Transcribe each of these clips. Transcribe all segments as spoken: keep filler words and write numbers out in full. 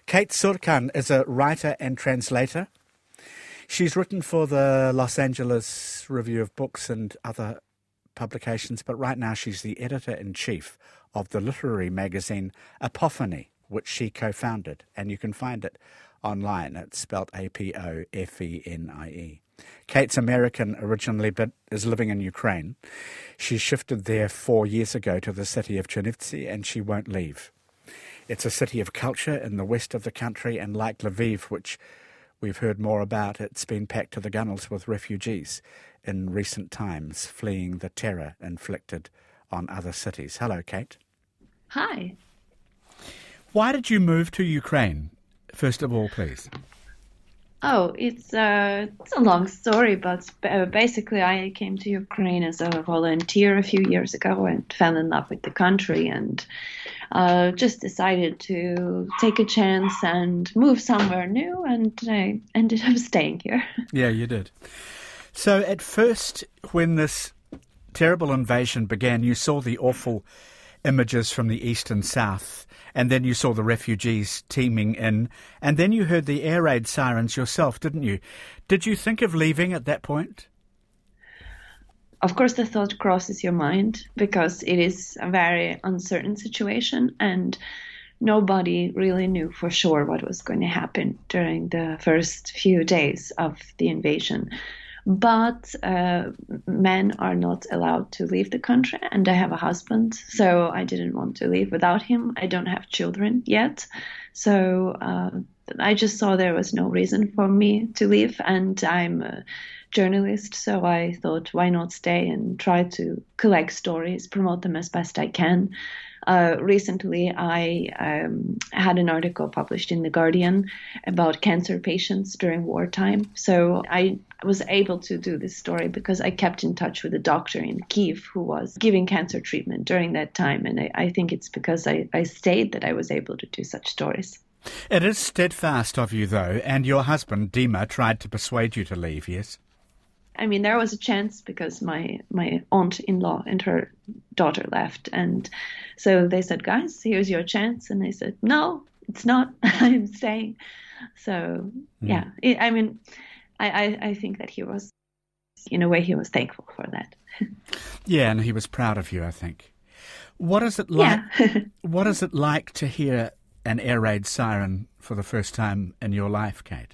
Kate Surkan is a writer and translator. She's written for the Los Angeles Review of Books and other publications, but right now she's the editor-in-chief of the literary magazine Apopheny, which she co-founded, and you can find it online. It's spelled A P O F E N I E. Kate's American originally, but is living in Ukraine. She shifted there four years ago to the city of Chernivtsi, and she won't leave. It's a city of culture in the west of the country, and like Lviv, which we've heard more about, it's been packed to the gunnels with refugees in recent times, fleeing the terror inflicted on other cities. Hello, Kate. Hi. Why did you move to Ukraine, first of all, please? Oh, it's, uh, it's a long story, but uh, basically I came to Ukraine as a volunteer a few years ago and fell in love with the country and uh, just decided to take a chance and move somewhere new, and I ended up staying here. Yeah, you did. So at first, when this terrible invasion began, you saw the awful images from the east and south, and then you saw the refugees teeming in, and then you heard the air raid sirens yourself, didn't you? Did you think of leaving at that point? Of course, the thought crosses your mind because it is a very uncertain situation, and nobody really knew for sure what was going to happen during the first few days of the invasion. But uh, men are not allowed to leave the country, and I have a husband, so I didn't want to leave without him. I don't have children yet, so uh, I just saw there was no reason for me to leave, and I'm a journalist, so I thought, why not stay and try to collect stories, promote them as best I can. Uh, recently, I um, had an article published in The Guardian about cancer patients during wartime. So I was able to do this story because I kept in touch with a doctor in Kyiv who was giving cancer treatment during that time. And I, I think it's because I, I stayed that I was able to do such stories. It is steadfast of you, though, and your husband, Dima, tried to persuade you to leave, yes? I mean, there was a chance because my, my aunt-in-law and her daughter left. And so they said, guys, here's your chance. And I said, no, it's not. I'm staying. So, mm. yeah, it, I mean, I, I, I think that he was, in a way, he was thankful for that. Yeah, and he was proud of you, I think. What is it like, yeah. What is it like to hear an air raid siren for the first time in your life, Kate?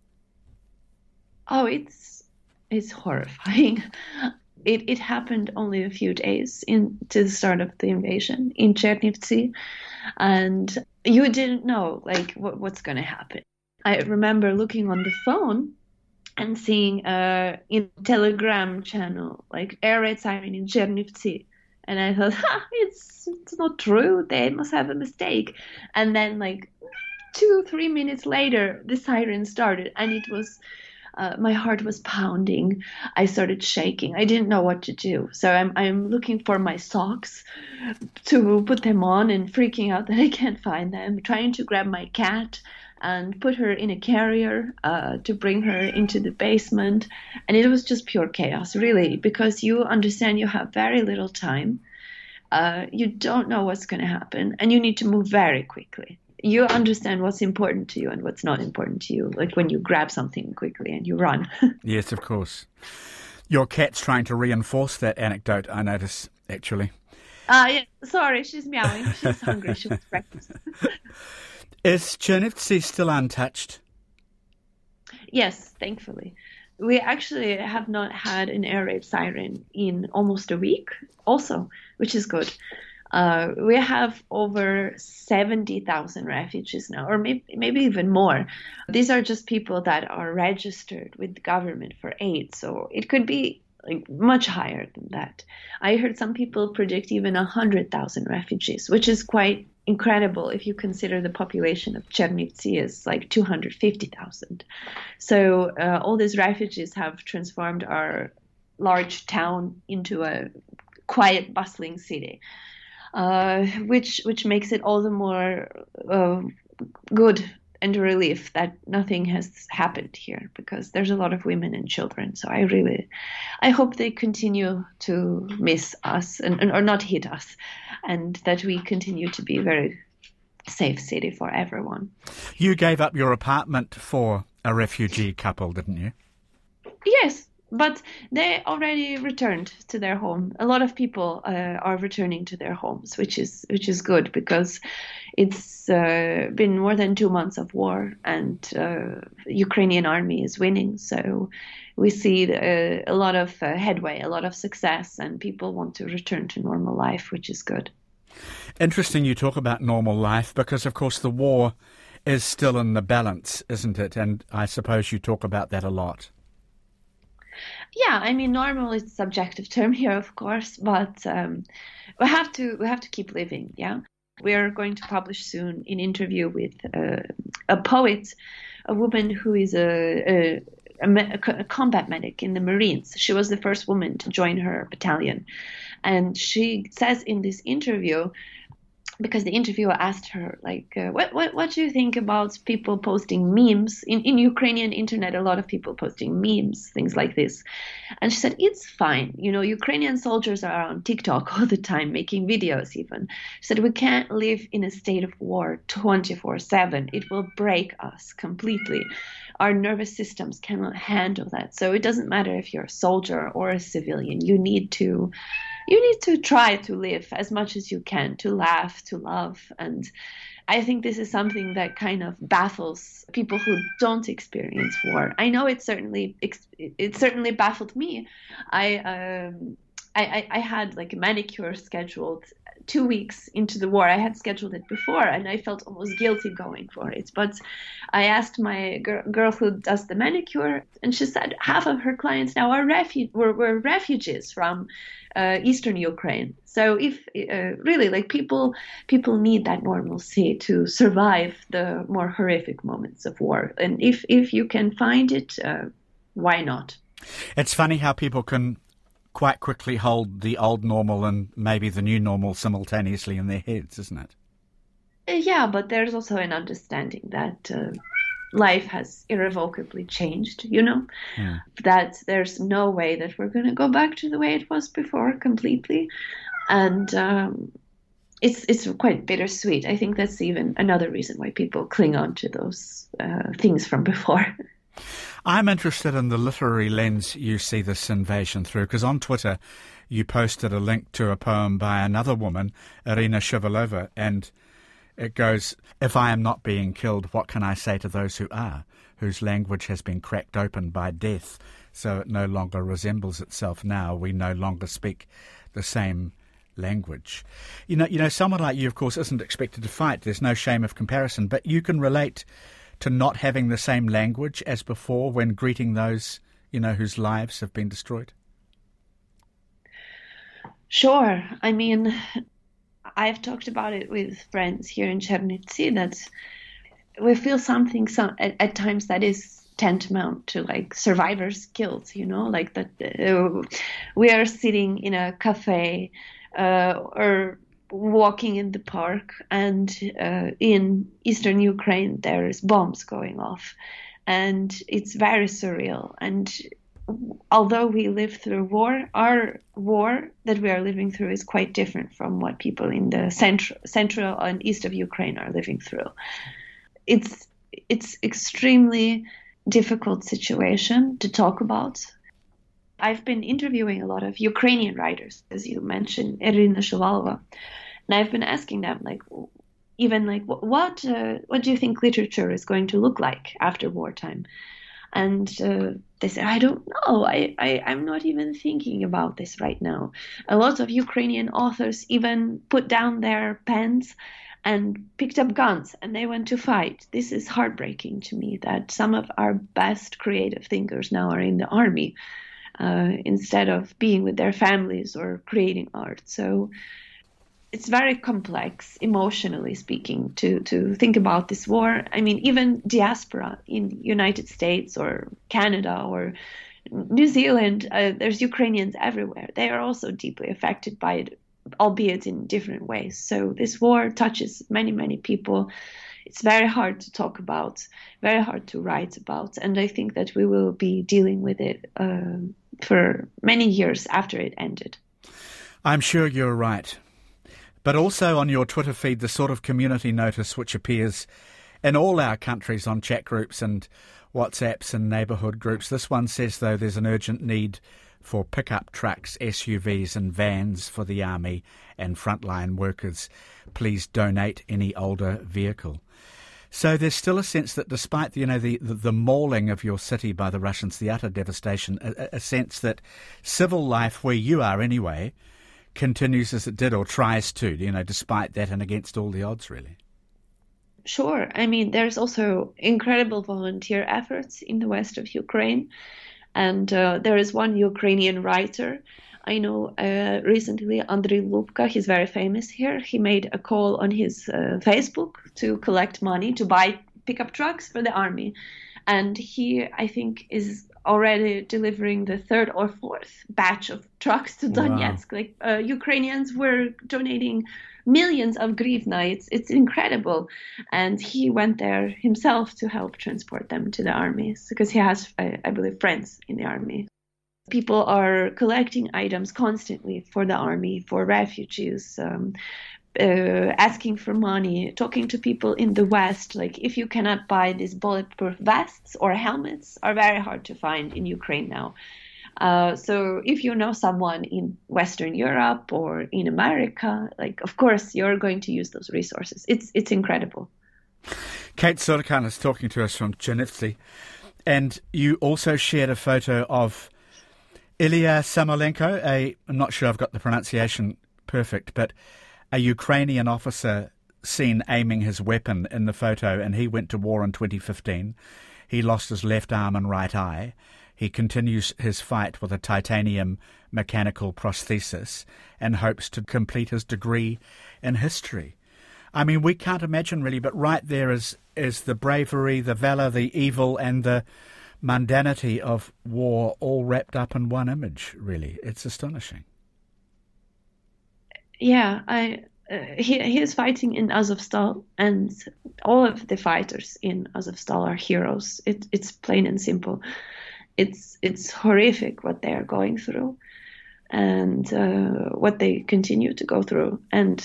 Oh, it's It's horrifying. It it happened only a few days into the start of the invasion in Chernivtsi, and you didn't know like what, what's going to happen. I remember looking on the phone and seeing uh in Telegram channel like air raid siren in Chernivtsi, and I thought, ha, it's it's not true. They must have a mistake. And then like two three minutes later, the siren started, and it was. Uh, my heart was pounding. I started shaking. I didn't know what to do. So I'm I'm looking for my socks to put them on and freaking out that I can't find them. Trying to grab my cat and put her in a carrier uh, to bring her into the basement. And it was just pure chaos, really, because you understand you have very little time. Uh, you don't know what's going to happen, and you need to move very quickly. You understand what's important to you and what's not important to you, like when you grab something quickly and you run. Yes, of course. Your cat's trying to reinforce that anecdote, I notice, actually. Uh, yeah, sorry, she's meowing. She's hungry. She wants breakfast. Is Chernivtsi still untouched? Yes, thankfully. We actually have not had an air raid siren in almost a week also, which is good. Uh, we have over seventy thousand refugees now, or maybe, maybe even more. These are just people that are registered with the government for aid, so it could be like much higher than that. I heard some people predict even one hundred thousand refugees, which is quite incredible if you consider the population of Chernivtsi is like two hundred fifty thousand. So uh, all these refugees have transformed our large town into a quiet, bustling city. Uh, which which makes it all the more uh, good and a relief that nothing has happened here, because there's a lot of women and children. So I really, I hope they continue to miss us and, and or not hit us, and that we continue to be very safe city for everyone. You gave up your apartment for a refugee couple, didn't you? Yes, but they already returned to their home. A lot of people uh, are returning to their homes, which is which is good, because it's uh, been more than two months of war, and uh, Ukrainian army is winning. So we see uh, a lot of uh, headway, a lot of success, and people want to return to normal life, which is good. Interesting you talk about normal life, because, of course, the war is still in the balance, isn't it? And I suppose you talk about that a lot. Yeah, I mean, normal is a subjective term here, of course, but um, we have to we have to keep living. Yeah, we are going to publish soon an interview with uh, a poet, a woman who is a, a, a, a combat medic in the Marines. She was the first woman to join her battalion, and she says in this interview, because the interviewer asked her, like, uh, what, what what do you think about people posting memes? In, in Ukrainian internet, a lot of people posting memes, things like this. And she said, it's fine. You know, Ukrainian soldiers are on TikTok all the time, making videos even. She said, we can't live in a state of war twenty-four seven. It will break us completely. Our nervous systems cannot handle that. So it doesn't matter if you're a soldier or a civilian. You need to You need to try to live as much as you can, to laugh, to love. And I think this is something that kind of baffles people who don't experience war. I know it certainly it certainly baffled me. I um, I, I had like a manicure scheduled two weeks into the war. I had scheduled it before, and I felt almost guilty going for it. But I asked my gir- girl who does the manicure, and she said half of her clients now are refu- were, were refugees from uh, Eastern Ukraine. So if uh, really, like people, people need that normalcy to survive the more horrific moments of war. And if if you can find it, uh, why not? It's funny how people can quite quickly hold the old normal and maybe the new normal simultaneously in their heads, isn't it? Yeah, but there's also an understanding that uh, life has irrevocably changed, you know, Yeah. that there's no way that we're going to go back to the way it was before completely. And um, it's it's quite bittersweet. I think that's even another reason why people cling on to those uh, things from before. I'm interested in the literary lens you see this invasion through, because on Twitter you posted a link to a poem by another woman, Irina Shuvalova, and it goes, "If I am not being killed, what can I say to those who are, whose language has been cracked open by death, so it no longer resembles itself now. We no longer speak the same language." You know, you know, someone like you, of course, isn't expected to fight. There's no shame of comparison, but you can relate to not having the same language as before when greeting those, you know, whose lives have been destroyed? Sure. I mean, I've talked about it with friends here in Chernivtsi that we feel something some, at, at times that is tantamount to like survivor's guilt, you know, like that uh, we are sitting in a cafe uh, or walking in the park, and uh, in eastern Ukraine there's bombs going off, and it's very surreal. And although we live through war, our war that we are living through is quite different from what people in the central, central and east of Ukraine are living through. It's it's extremely difficult situation to talk about. I've been interviewing a lot of Ukrainian writers, as you mentioned, Irina Shuvalova, and I've been asking them, like, even like, what uh, what do you think literature is going to look like after wartime? And uh, they say, I don't know. I, I, I'm not even thinking about this right now. A lot of Ukrainian authors even put down their pens and picked up guns and they went to fight. This is heartbreaking to me that some of our best creative thinkers now are in the army uh, instead of being with their families or creating art. So it's very complex, emotionally speaking, to, to think about this war. I mean, even diaspora in the United States or Canada or New Zealand, uh, there's Ukrainians everywhere. They are also deeply affected by it, albeit in different ways. So this war touches many, many people. It's very hard to talk about, very hard to write about. And I think that we will be dealing with it uh, for many years after it ended. I'm sure you're right. But also on your Twitter feed, the sort of community notice which appears in all our countries on chat groups and WhatsApps and neighbourhood groups. This one says, though, there's an urgent need for pickup trucks, S U Vs and vans for the army and frontline workers. Please donate any older vehicle. So there's still a sense that despite, you know, the, the, the mauling of your city by the Russians, the utter devastation, a, a sense that civil life, where you are anyway, continues as it did or tries to, you know, despite that and against all the odds, really. Sure. I mean, there's also incredible volunteer efforts in the west of Ukraine. And uh, there is one Ukrainian writer I know uh, recently, Andriy Lubka, he's very famous here. He made a call on his uh, Facebook to collect money to buy pickup trucks for the army. And he, I think, is already delivering the third or fourth batch of trucks to Donetsk. Wow. Like uh, Ukrainians were donating millions of grivna. It's, it's incredible. And he went there himself to help transport them to the armies because he has, I, I believe, friends in the army. People are collecting items constantly for the army, for refugees, um, uh, asking for money, talking to people in the West. Like, if you cannot buy these bulletproof vests or helmets, are very hard to find in Ukraine now. Uh, so if you know someone in Western Europe or in America, like, of course, you're going to use those resources. It's it's incredible. Kate Surdikan is talking to us from Chernivtsi. And you also shared a photo of Ilya Samolenko, a, I'm not sure I've got the pronunciation perfect, but a Ukrainian officer seen aiming his weapon in the photo, and he went to war in twenty fifteen. He lost his left arm and right eye. He continues his fight with a titanium mechanical prosthesis and hopes to complete his degree in history. I mean, we can't imagine really, but right there is, is the bravery, the valour, the evil and the mundanity of war all wrapped up in one image, really. It's astonishing. Yeah, I uh, he, he is fighting in Azovstal, and all of the fighters in Azovstal are heroes. It, it's plain and simple. It's it's horrific what they are going through and uh, what they continue to go through. And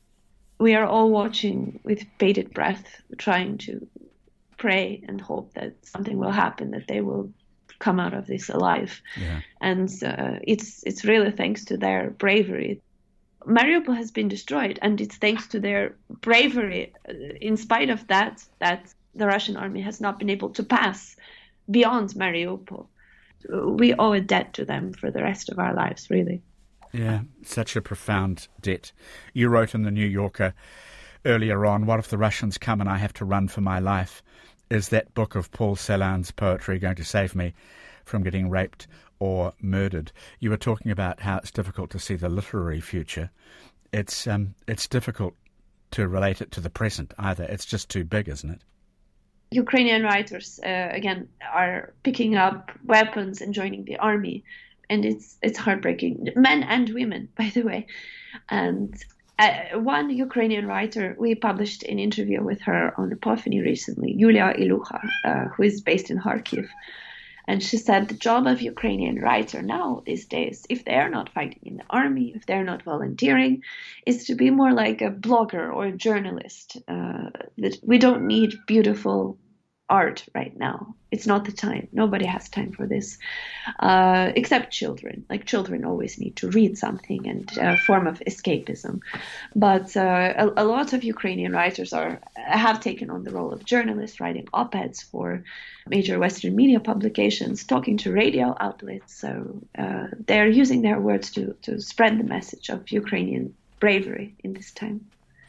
we are all watching with bated breath, trying to pray and hope that something will happen, that they will come out of this alive. Yeah. And uh, it's it's really thanks to their bravery. Mariupol has been destroyed, and it's thanks to their bravery, uh, in spite of that, that the Russian army has not been able to pass beyond Mariupol. We owe a debt to them for the rest of our lives, really. Yeah, such a profound debt. You wrote in the New Yorker earlier on, what if the Russians come and I have to run for my life? Is that book of Paul Celan's poetry going to save me from getting raped or murdered? You were talking about how it's difficult to see the literary future. It's um, it's difficult to relate it to the present either. It's just too big, isn't it? Ukrainian writers, uh, again, are picking up weapons and joining the army. And it's it's heartbreaking. Men and women, by the way. And uh, one Ukrainian writer, we published an interview with her on Epiphany recently, Yulia Ilucha, uh, who is based in Kharkiv. And she said the job of Ukrainian writer now these days, if they're not fighting in the army, if they're not volunteering, is to be more like a blogger or a journalist. Uh, that we don't need beautiful art right now. It's not the time. Nobody has time for this, uh, except children. Like, children always need to read something and a form of escapism. But uh, a, a lot of Ukrainian writers are have taken on the role of journalists, writing op-eds for major Western media publications, talking to radio outlets. So uh, they're using their words to, to spread the message of Ukrainian bravery in this time.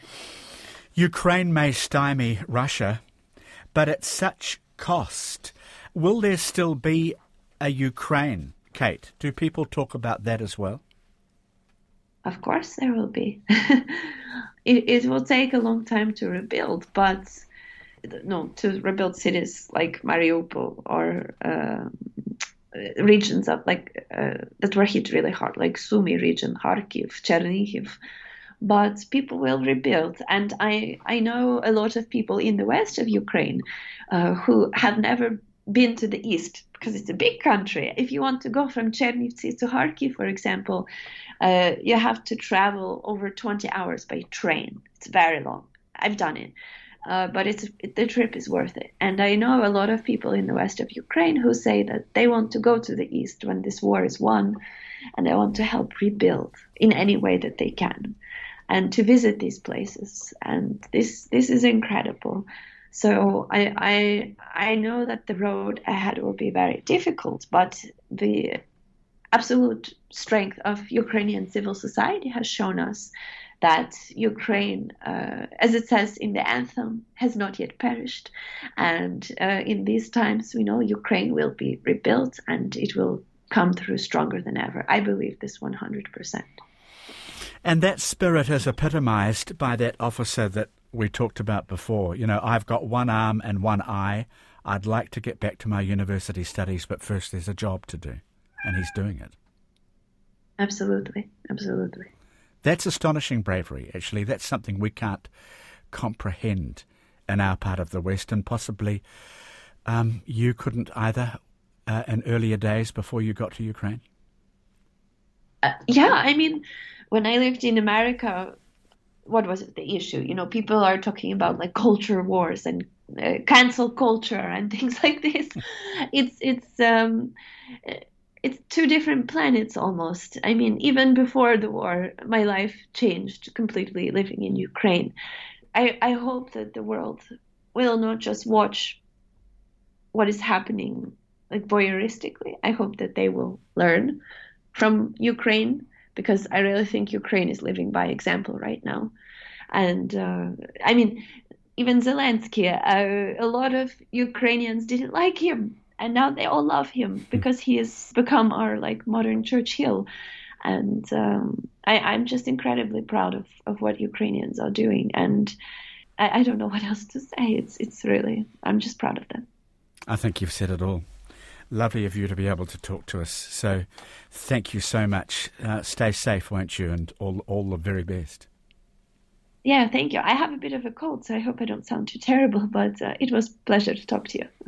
Ukraine may stymie Russia, but at such cost. Will there still be a Ukraine, Kate? Do people talk about that as well? Of course there will be. it, it will take a long time to rebuild, but no, to rebuild cities like Mariupol or uh, regions of like uh, that were hit really hard, like Sumy region, Kharkiv, Chernihiv. But people will rebuild. And I, I know a lot of people in the west of Ukraine uh, who have never been to the east because it's a big country. If you want to go from Chernivtsi to Kharkiv, for example, uh, you have to travel over twenty hours by train. It's very long. I've done it. Uh, but it's the trip is worth it. And I know a lot of people in the west of Ukraine who say that they want to go to the east when this war is won, and they want to help rebuild in any way that they can, and to visit these places. And this this is incredible. So I I I know that the road ahead will be very difficult, but the absolute strength of Ukrainian civil society has shown us that Ukraine, uh, as it says in the anthem, has not yet perished. And uh, in these times, we know Ukraine will be rebuilt and it will come through stronger than ever. I believe this one hundred percent. And that spirit is epitomized by that officer that we talked about before. You know, I've got one arm and one eye. I'd like to get back to my university studies, but first there's a job to do. And he's doing it. Absolutely. Absolutely. That's astonishing bravery, actually. That's something we can't comprehend in our part of the West, and possibly um, you couldn't either uh, in earlier days before you got to Ukraine. Uh, yeah, I mean, when I lived in America, what was it, the issue? You know, people are talking about like culture wars and uh, cancel culture and things like this. it's it's um, it's two different planets almost. I mean, even before the war, my life changed completely living in Ukraine. I I hope that the world will not just watch what is happening like voyeuristically. I hope that they will learn from Ukraine, because I really think Ukraine is living by example right now. And uh, I mean, even Zelensky, uh, a lot of Ukrainians didn't like him, and now they all love him because he has become our like modern Churchill. And um, I, I'm just incredibly proud of, of what Ukrainians are doing. And I, I don't know what else to say. It's it's really, I'm just proud of them. I think you've said it all. Lovely of you to be able to talk to us. So thank you so much. Uh, stay safe, won't you? And all all the very best. Yeah, thank you. I have a bit of a cold, so I hope I don't sound too terrible, but uh, it was a pleasure to talk to you.